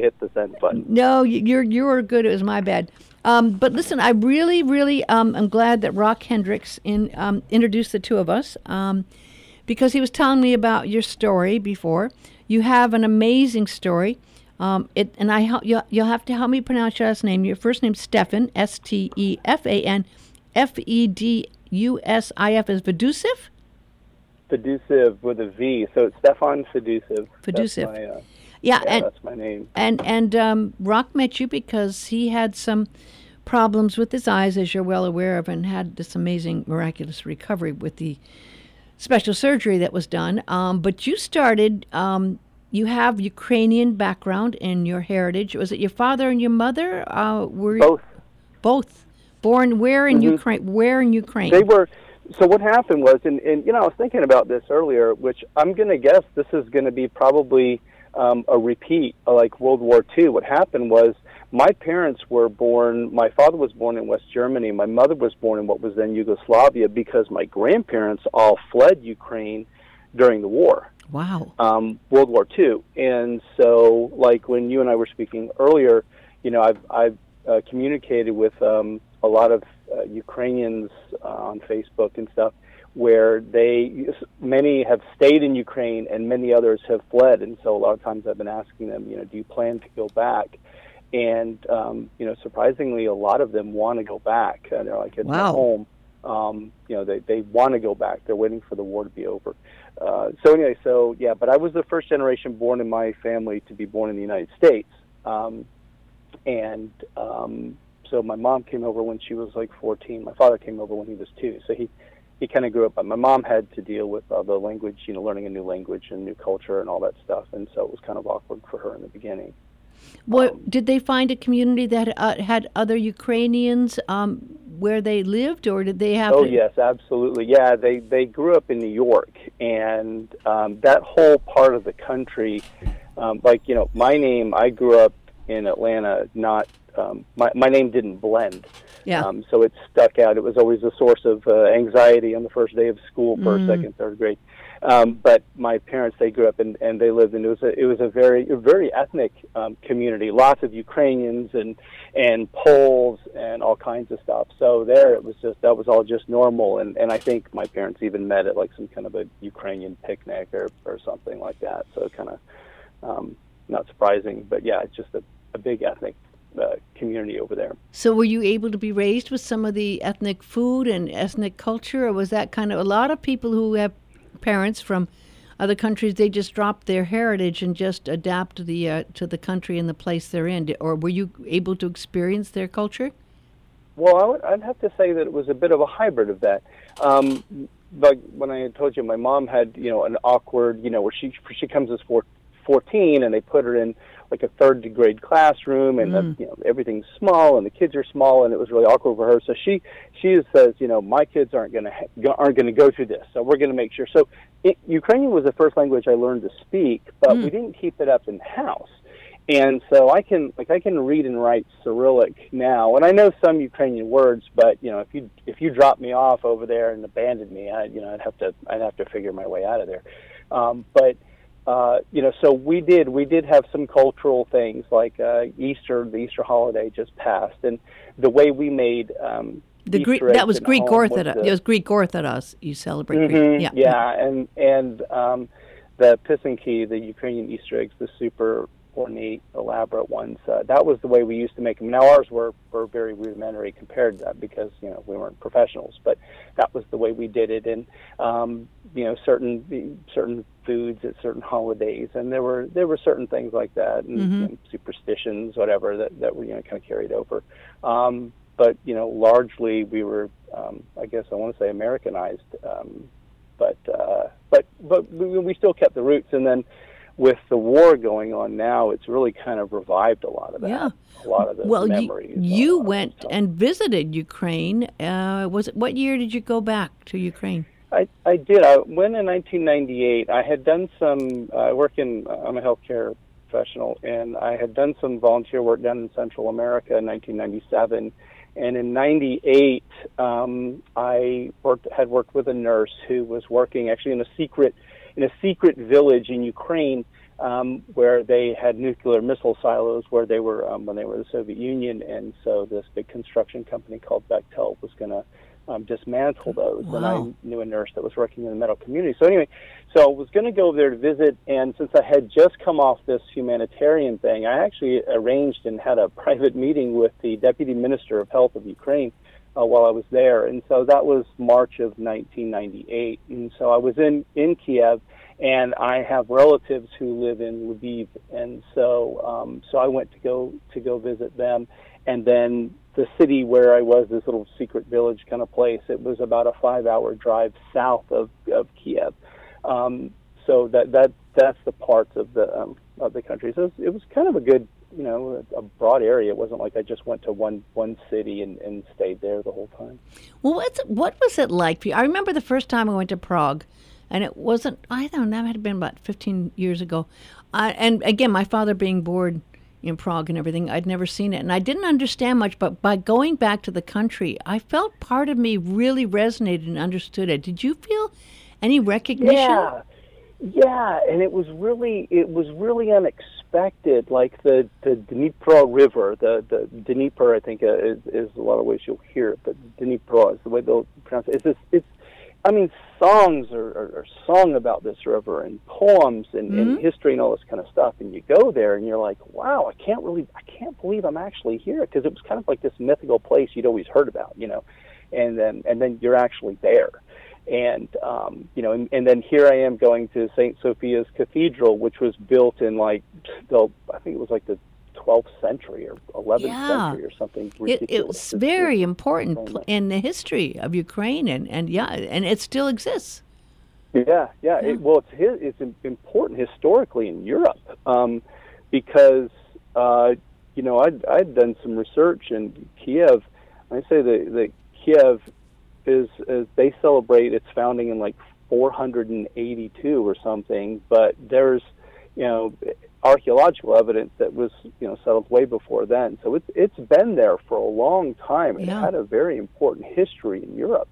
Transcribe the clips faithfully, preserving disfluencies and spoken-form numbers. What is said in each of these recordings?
hit the send button. No, you- you're you were good. It was my bad. Um, but listen, I really, really, um, I'm glad that Rock Hendricks in, um, introduced the two of us, um, because he was telling me about your story before. You have an amazing story. Um, it and I help you'll, you'll have to help me pronounce your last name. Your first name's Stefan, S T E F A N, F E D U S I F is Fedusiv? Fedusiv with a V, so it's Stefan Fedusiv. Fedusiv. That's my, uh, Yeah, yeah, and that's my name. and and um, Rock met you because he had some problems with his eyes, as you're well aware of, and had this amazing, miraculous recovery with the special surgery that was done. Um, but you started. Um, you have Ukrainian background in your heritage. Was it your father and your mother? Uh, were Both. Both born where in Mhm. Ukraine? Where in Ukraine? They were. So what happened was, and, and you know, I was thinking about this earlier, which I'm going to guess this is going to be probably um, a repeat, uh, like World War Two. What happened was my parents were born. My father was born in West Germany. My mother was born in what was then Yugoslavia because my grandparents all fled Ukraine during the war. Wow. Um, World War Two, and so like when you and I were speaking earlier, you know, I've I've uh, communicated with um, a lot of uh, Ukrainians uh, on Facebook and stuff, where they many have stayed in Ukraine and many others have fled, and so a lot of times I've been asking them, you know, do you plan to go back? And um, you know, surprisingly, a lot of them want to go back. Uh, they're like, it's Wow. at home. Um, you know, they they want to go back. They're waiting for the war to be over. Uh, so anyway, so yeah, but I was the first generation born in my family to be born in the United States, um, and um, so my mom came over when she was like fourteen. My father came over when he was two. So he he kind of grew up. But my mom had to deal with uh, the language, you know, learning a new language and new culture and all that stuff, and so it was kind of awkward for her in the beginning. What Um, did they find a community that uh, had other Ukrainians um, where they lived, or did they have? Oh to, yes, absolutely. Yeah, they they grew up in New York, and um, that whole part of the country, um, like you know, my name. I grew up in Atlanta. Not um, my my name didn't blend. Yeah. Um, so it stuck out. It was always a source of uh, anxiety on the first day of school, first, Mm. second, third grade. Um, but my parents, they grew up and, and they lived in, it was a, it was a very, a very ethnic um, community, lots of Ukrainians and, and Poles and all kinds of stuff. So there it was just, that was all just normal. And, and I think my parents even met at like some kind of a Ukrainian picnic or, or something like that. So kind of um, not surprising, but yeah, it's just a, a big ethnic uh, community over there. So were you able to be raised with some of the ethnic food and ethnic culture, or was that kind of a lot of people who have parents from other countries, they just drop their heritage and just adapt to the uh, to the country and the place they're in? Or were you able to experience their culture? Well, I would, I'd have to say that it was a bit of a hybrid of that. Um, like when I had told you, my mom had, you know, an awkward, you know, where she she comes as four, fourteen, and they put her in like a third grade classroom, and Mm. the, you know, everything's small, and the kids are small, and it was really awkward for her. So she she says, you know, my kids aren't going to aren't going to go through this, so we're going to make sure. So it, Ukrainian was the first language I learned to speak, but Mm. we didn't keep it up in the house. And so I can like I can read and write Cyrillic now, and I know some Ukrainian words. But you know, if you if you drop me off over there and abandoned me, I you know I'd have to I'd have to figure my way out of there. Um, but uh, you know, so we did we did have some cultural things like uh, Easter. The Easter holiday just passed, and the way we made um, The Easter Greek eggs that was in Greek home was Orthodox. the- It was Greek Orthodox. You celebrate Mhm, Greek. Yeah. yeah, and and um, the pisanki, the Ukrainian Easter eggs, the super ornate, elaborate ones. Uh, that was the way we used to make them. Now ours were, were very rudimentary compared to that because you know we weren't professionals, but that was the way we did it. And um, you know certain certain foods at certain holidays, and there were there were certain things like that, and, Mhm. you know, superstitions, whatever that that were you know kind of carried over. Um, but you know largely we were, um, I guess I want to say Americanized. Um, but uh, but but we, we still kept the roots, and then with the war going on now, it's really kind of revived a lot of that. Yeah. A lot of those Well, you, memories. you uh, went so. and visited Ukraine. Uh, was it what year did you go back to Ukraine? I, I did. I went in nineteen ninety-eight. I had done some, uh, I work in, I'm a healthcare professional, and I had done some volunteer work down in Central America in nineteen ninety-seven. And in ninety-eight, um, I worked, had worked with a nurse who was working actually in a secret, in a secret village in Ukraine um, where they had nuclear missile silos where they were um, when they were the Soviet Union, and so this big construction company called Bechtel was going to um, dismantle those. Wow. And I knew a nurse that was working in the medical community. So anyway, so I was going to go over there to visit, and since I had just come off this humanitarian thing, I actually arranged and had a private meeting with the Deputy Minister of Health of Ukraine uh, while I was there. And so that was March of nineteen ninety-eight. And so I was in, in Kiev, and I have relatives who live in Lviv, and so um, so I went to go to go visit them, and then the city where I was, this little secret village kind of place, it was about a five-hour drive south of, of Kiev. Um, so that that that's the parts of the um, of the country. So it was, it was kind of a good, you know, a broad area. It wasn't like I just went to one one city and, and stayed there the whole time. Well, what's, what was it like for you? I remember the first time I went to Prague, and it wasn't, I don't know, that might have been about fifteen years ago. Uh, and again, my father being born in Prague and everything, I'd never seen it. And I didn't understand much, but by going back to the country, I felt part of me really resonated and understood it. Did you feel any recognition? Yeah, yeah, and it was really, it was really unexpected. Like the, the Dnipro River, the the Dnieper, I think uh, is, is a lot of ways you'll hear it, but Dnipro is the way they'll pronounce it. It's this, it's, I mean, songs are, are, are sung about this river, and poems and, mm-hmm. and history and all this kind of stuff. And you go there, and you're like, wow, I can't really, I can't believe I'm actually here, because it was kind of like this mythical place you'd always heard about, you know, and then and then you're actually there. And, um, you know, and, and then here I am going to Saint Sophia's Cathedral, which was built in, like, the, I think it was like the twelfth century or eleventh yeah. century or something ridiculous. It, it was very important pl- in the history of Ukraine, and, and yeah, and it still exists. Yeah, yeah. yeah. It, well, it's his, it's important historically in Europe um, because, uh, you know, I'd, I'd done some research in Kiev. I say that, that Kiev is, is, they celebrate its founding in like four hundred eighty-two or something, but there's, you know, archaeological evidence that was, you know, settled way before then. So it's it's been there for a long time, and yeah. it had a very important history in Europe.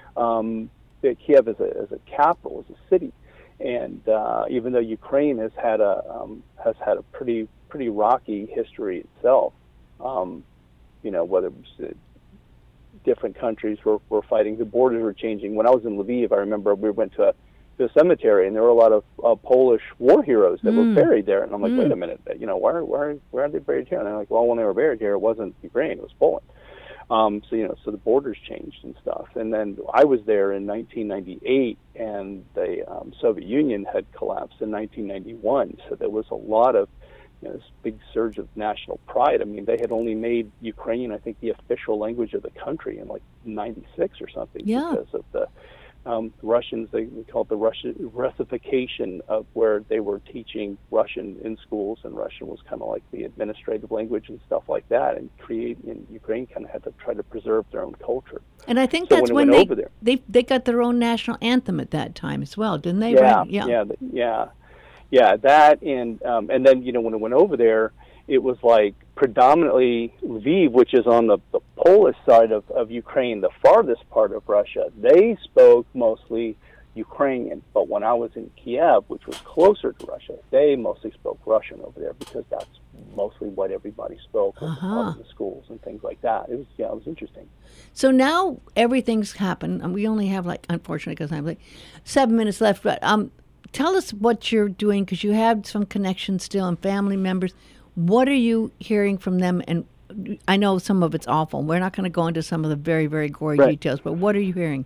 Um, Kiev is a as a capital, as a city, and uh, even though Ukraine has had a um, has had a pretty pretty rocky history itself, um, you know, whether it's uh, different countries were were fighting, the borders were changing. When I was in Lviv, I remember we went to a the cemetery, and there were a lot of uh, Polish war heroes that mm. were buried there. And I'm like, mm. wait a minute, you know, why, why, why are they buried here? And they're like, well, when they were buried here, it wasn't Ukraine, it was Poland. Um, so, you know, so the borders changed and stuff. And then I was there in nineteen ninety-eight, and the um, Soviet Union had collapsed in nineteen ninety-one. So there was a lot of, you know, this big surge of national pride. I mean, they had only made Ukrainian, I think, the official language of the country in like ninety-six or something yeah. because of the Um, Russians, they, they call it the Russian Russification, of where they were teaching Russian in schools, and Russian was kind of like the administrative language and stuff like that. And create, and Ukraine kind of had to try to preserve their own culture. And I think so that's when, when they, there, they they got their own national anthem at that time as well, didn't they? Yeah, right? yeah, yeah, yeah, yeah. That and um, and then, you know, when it went over there, it was like predominantly Lviv, which is on the, the Polish side of, of Ukraine, the farthest part of Russia. They spoke mostly Ukrainian, but when I was in Kiev, which was closer to Russia, they mostly spoke Russian over there, because that's mostly what everybody spoke uh-huh. in the schools and things like that. It was, yeah, it was interesting. So now everything's happened, and we only have, like, unfortunately, because I have like seven minutes left, but um, tell us what you're doing, because you have some connections still and family members. What are you hearing from them? And I know some of it's awful. We're not going to go into some of the very, very gory right. details, but what are you hearing?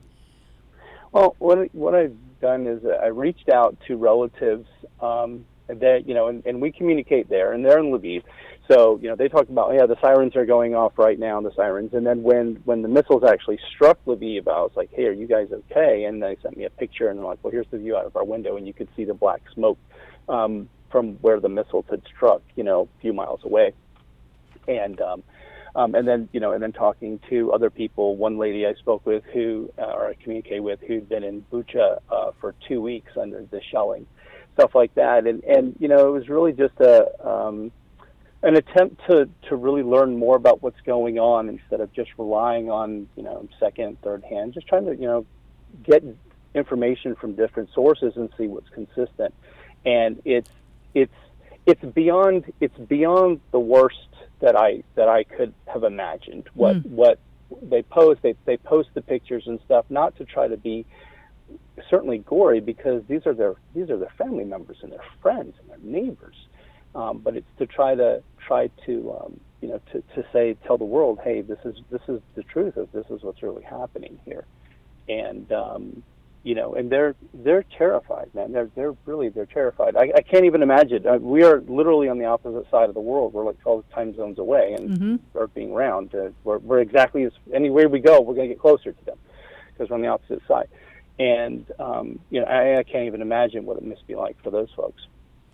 Well, what what I've done is I reached out to relatives um, that, you know, and, and we communicate there, and they're in Lviv. So, you know, they talk about, yeah, the sirens are going off right now, the sirens. And then when, when the missiles actually struck Lviv, I was like, hey, are you guys okay? And they sent me a picture, and they're like, well, here's the view out of our window, and you could see the black smoke Um, from where the missiles had struck, you know, a few miles away. And um, um, and then, you know, and then talking to other people, one lady I spoke with who, uh, or I communicate with, who'd been in Bucha uh, for two weeks under the shelling, stuff like that. And, and you know, it was really just a um, an attempt to, to really learn more about what's going on, instead of just relying on, you know, second, third hand, just trying to, you know, get information from different sources and see what's consistent. And it's it's it's beyond it's beyond the worst that I that I could have imagined. What mm. what they post they they post the pictures and stuff, not to try to be certainly gory, because these are their these are their family members and their friends and their neighbors, um, but it's to try to try to um, you know to, to say tell the world, hey, this is this is the truth of this is what's really happening here, and um, you know and they're they're terrified, man. They're they're really they're terrified. I, I can't even imagine. Uh, we are literally on the opposite side of the world. We're like twelve time zones away, and mm-hmm. are being round. Uh, we're we're exactly as anywhere we go, we're going to get closer to them because we're on the opposite side. And, um, you know, I, I can't even imagine what it must be like for those folks.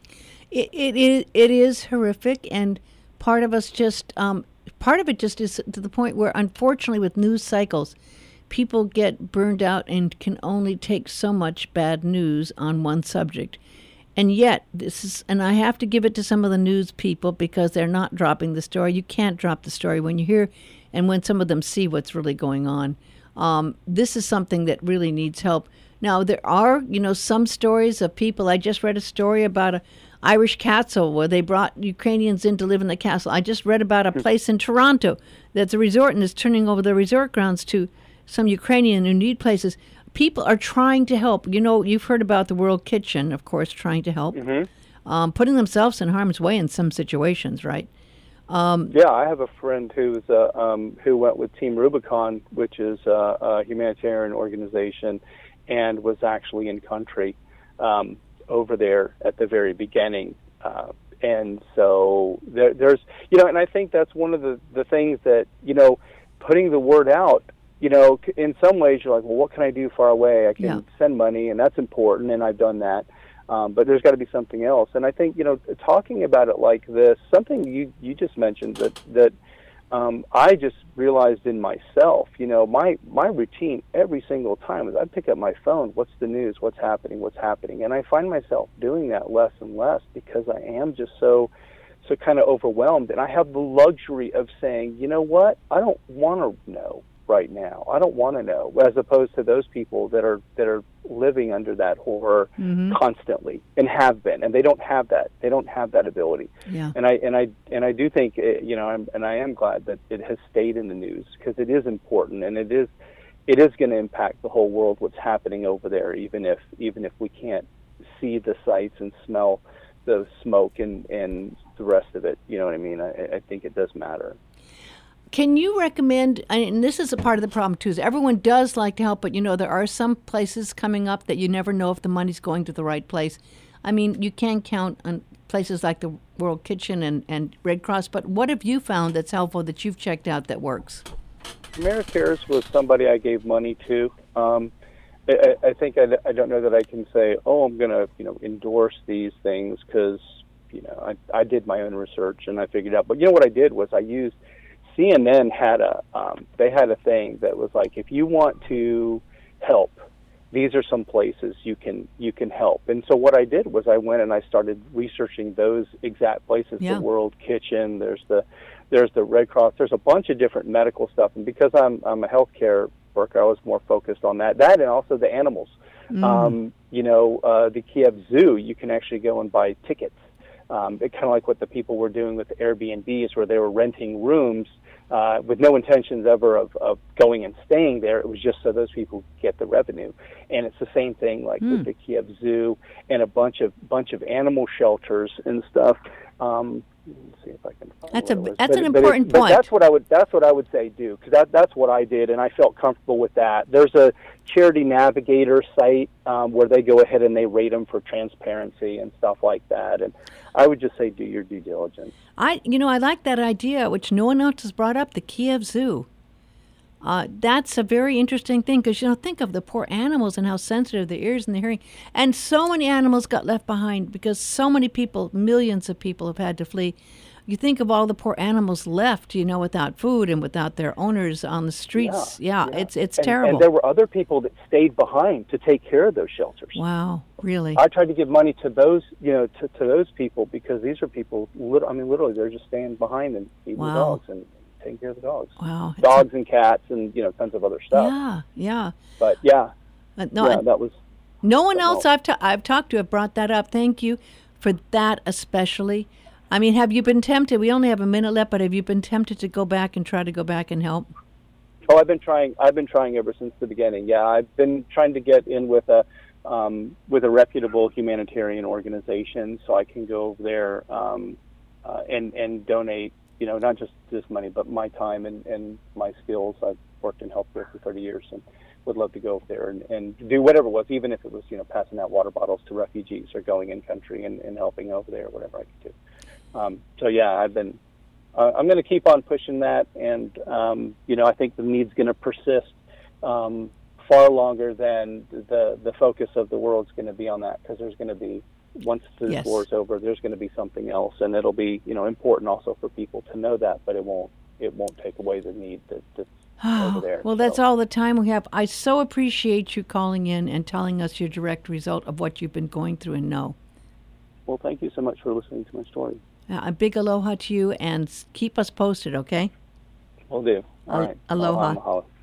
It, it, is, it is horrific, and part of us just, um, part of it just is to the point where, unfortunately, with news cycles, people get burned out and can only take so much bad news on one subject. And yet, this is, and I have to give it to some of the news people because they're not dropping the story. You can't drop the story when you hear, and when some of them see what's really going on. Um, this is something that really needs help. Now, there are, you know, some stories of people. I just read a story about a Irish castle where they brought Ukrainians in to live in the castle. I just read about a place in Toronto that's a resort and is turning over the resort grounds to some Ukrainian who need places. People are trying to help. You know, you've heard about the World Kitchen, of course, trying to help, mm-hmm. um, putting themselves in harm's way in some situations, right? Um, yeah, I have a friend who's uh, um, who went with Team Rubicon, which is uh, a humanitarian organization, and was actually in country um, over there at the very beginning. Uh, and so there, there's, you know, and I think that's one of the, the things that, you know, putting the word out, you know, in some ways you're like, well, what can I do far away? I can yeah. send money, and that's important, and I've done that. Um, but there's got to be something else. And I think, you know, talking about it like this, something you, you just mentioned that, that um, I just realized in myself, you know, my, my routine every single time is I pick up my phone, what's the news, what's happening, what's happening. And I find myself doing that less and less because I am just so, so kind of overwhelmed. And I have the luxury of saying, you know what, I don't want to know right now. I don't want to know, as opposed to those people that are that are living under that horror mm-hmm. constantly and have been, and they don't have that. They don't have that ability. Yeah. And I and I and I do think it, you know, I'm, and I am glad that it has stayed in the news because it is important, and it is it is going to impact the whole world what's happening over there, even if even if we can't see the sights and smell the smoke and and the rest of it. You know what I mean? I, I think it does matter. Can you recommend, and this is a part of the problem too, is everyone does like to help, but you know, there are some places coming up that you never know if the money's going to the right place. I mean, you can count on places like the World Kitchen and, and Red Cross, but what have you found that's helpful that you've checked out that works? Americares was somebody I gave money to. Um, I, I think I, I don't know that I can say, oh, I'm going to, you know, endorse these things because, you know, I, I did my own research and I figured out. But you know what I did was I used C N N had a um, they had a thing that was like, if you want to help, these are some places you can you can help. And so what I did was I went and I started researching those exact places. Yeah. The World Kitchen, there's the there's the Red Cross, there's a bunch of different medical stuff. And because I'm I'm a healthcare worker, I was more focused on that. That and also the animals. Mm. Um, you know, uh, the Kiev Zoo, you can actually go and buy tickets. Um, it kind of like what the people were doing with the Airbnbs, where they were renting rooms uh, with no intentions ever of, of going and staying there. It was just so those people get the revenue. And it's the same thing like mm. with the Kiev Zoo and a bunch of bunch of animal shelters and stuff. Um, let's see if I can find that's a it that's but, an but important it, point. But that's what I would that's what I would say do, because that that's what I did, and I felt comfortable with that. There's a Charity Navigator site um, where they go ahead and they rate them for transparency and stuff like that. And I would just say do your due diligence. I you know I like that idea, which no one else has brought up, the Kiev Zoo. Uh, that's a very interesting thing because, you know, think of the poor animals and how sensitive the ears and the hearing. And so many animals got left behind because so many people, millions of people have had to flee. You think of all the poor animals left, you know, without food and without their owners on the streets. Yeah, yeah, yeah. it's it's and, terrible. And there were other people that stayed behind to take care of those shelters. Wow, really? I tried to give money to those, you know, to, to those people because these are people, I mean, literally, they're just staying behind and feeding wow. the dogs and taking care of the dogs. Wow. Dogs and cats and, you know, tons of other stuff. Yeah, yeah. But, yeah, uh, no, yeah, that was... No one else I've, ta- I've talked to have brought that up. Thank you for that especially. I mean, have you been tempted? We only have a minute left, but have you been tempted to go back and try to go back and help? Oh, I've been trying. I've been trying ever since the beginning. Yeah, I've been trying to get in with a um, with a reputable humanitarian organization, so I can go over there um, uh, and and donate. You know, not just this money, but my time and, and my skills. I've worked in healthcare for thirty years, and would love to go over there and, and do whatever it was, even if it was, you know, passing out water bottles to refugees or going in country and, and helping over there, whatever I could do. Um, so yeah, I've been. Uh, I'm going to keep on pushing that, and um, you know, I think the need's going to persist um, far longer than the the focus of the world's going to be on that, because there's going to be, once this Yes. war's over, there's going to be something else, and it'll be, you know, important also for people to know that, but it won't it won't take away the need that, that's over there. Well, that's So, all the time we have. I so appreciate you calling in and telling us your direct result of what you've been going through and know. well, thank you so much for listening to my story. Uh, a big aloha to you, and s- keep us posted, okay? Will do. All Al- right. aloha. Mahalo.